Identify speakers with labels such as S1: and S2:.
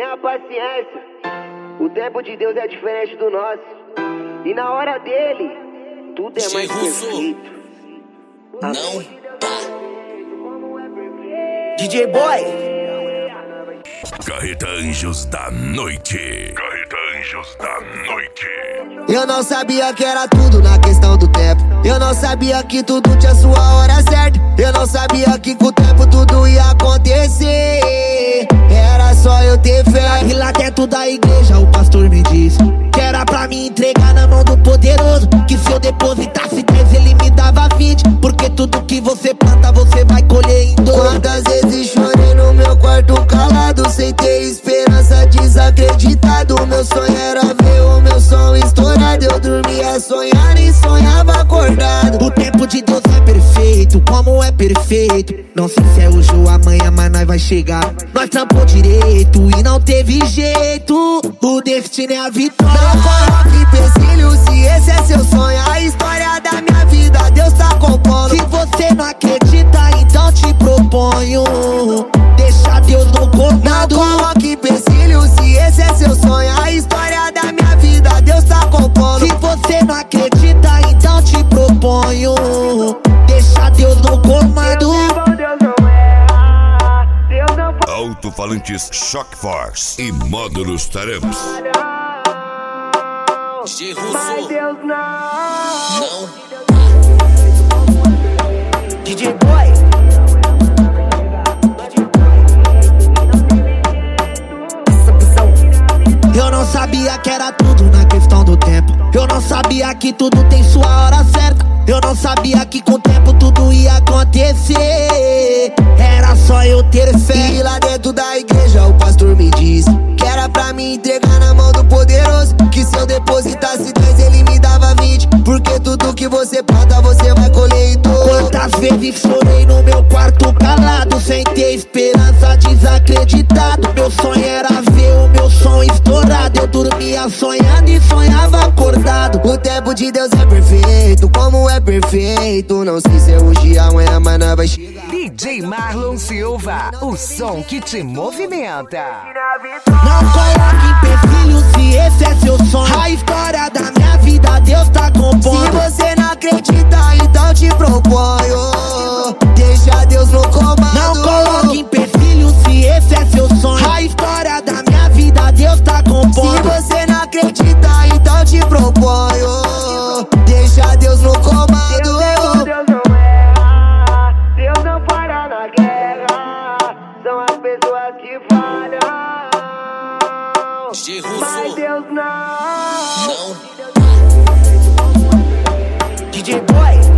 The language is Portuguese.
S1: Tenha paciência, o tempo de Deus é diferente do nosso. E na hora dele, tudo é mais perfeito.
S2: Não tá.
S3: DJ Boy.
S4: Carreta Anjos da Noite. Carreta Anjos da Noite.
S3: Eu não sabia que era tudo na questão do tempo. Eu não sabia que tudo tinha sua hora certa. Eu não sabia que com o tempo tudo ia acontecer. Era só eu ter fé. E lá dentro da igreja o pastor me disse que era pra me entregar na mão do poderoso, que se eu depositasse 10 ele me dava 20. Porque tudo que você planta você vai colher em dor. Quantas vezes chorei no meu quarto calado, sem ter esperança, desacreditado. Meu sonho era ver o meu som estourado. Eu dormia sonhando e sonhava acordado. O tempo de Deus é perfeito, como é perfeito. Não sei se é hoje ou amanhã, mas nós vai chegar. Nós trampou direito e não teve jeito. O destino é a vitória. Não coloque empecilho se esse é seu sonho. A história da minha vida Deus tá compondo. Se você não acredita, então te proponho, deixa Deus no comando. Não coloque empecilho se esse é seu sonho. A história da minha vida Deus tá compondo. Se você não acredita, então te proponho, deixa Deus no comando.
S4: Alto-falantes Shock Force e módulos Taramps.
S1: Mas Deus não.
S3: DJ Boy. Eu não sabia que era tudo na questão do tempo. Eu não sabia que tudo tem sua hora certa. Eu não sabia que com o tempo tudo ia acontecer. Era só eu ter fé. E lá dentro da igreja o pastor me disse que era pra me entregar na mão do poderoso, que se eu depositasse 10 ele me dava 20. Porque tudo que você planta você vai colher em dor. Quantas vezes chorei no meu quarto calado, sem ter esperança, desacreditado. Meu sonho era ver o meu som estourado. Eu dormia sonhando e sonhava acordado. O tempo de Deus é perfeito, como é perfeito. Não sei se é hoje ou amanhã, mas nós vai chegar.
S5: DJ Marlon Silva, o som que te movimenta.
S3: Não coloque empecilho se esse é seu sonho. A história da minha vida Deus tá compondo. Se você não acredita, então te proponho, deixa Deus no comando. Não coloque empecilho se esse é seu sonho. A história da minha vida Deus tá compondo. Se você não acredita, então te proponho, deixa Deus no comando.
S1: Deus não erra, Deus não para na guerra. São as pessoas que falham. Mas Deus não.
S3: DJ Boy.